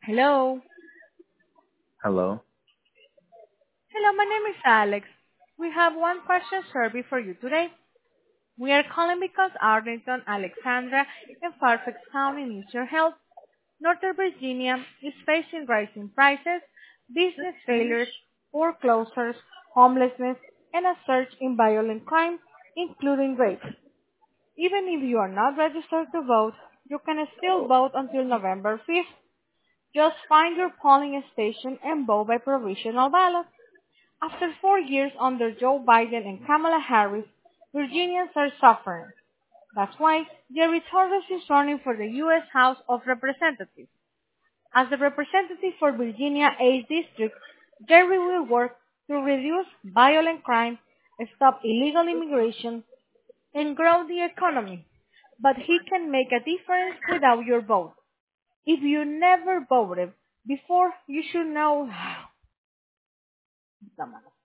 Hello. Hello. Hello, my name is Alex. We have one question survey for you today. We are calling because Arlington, Alexandra, and Fairfax County needs your help. Northern Virginia is facing rising prices, business failures, foreclosures, homelessness, and a surge in violent crime, including rape. Even if you are not registered to vote, you can still vote until November 5th. Just find your polling station and vote by provisional ballot. After 4 years under Joe Biden and Kamala Harris, Virginians are suffering. That's why Jerry Torres is running for the U.S. House of Representatives. As the representative for Virginia 8th District, Jerry will work to reduce violent crime, stop illegal immigration, and grow the economy. But he can make a difference without your vote. If you never voted before, you should know.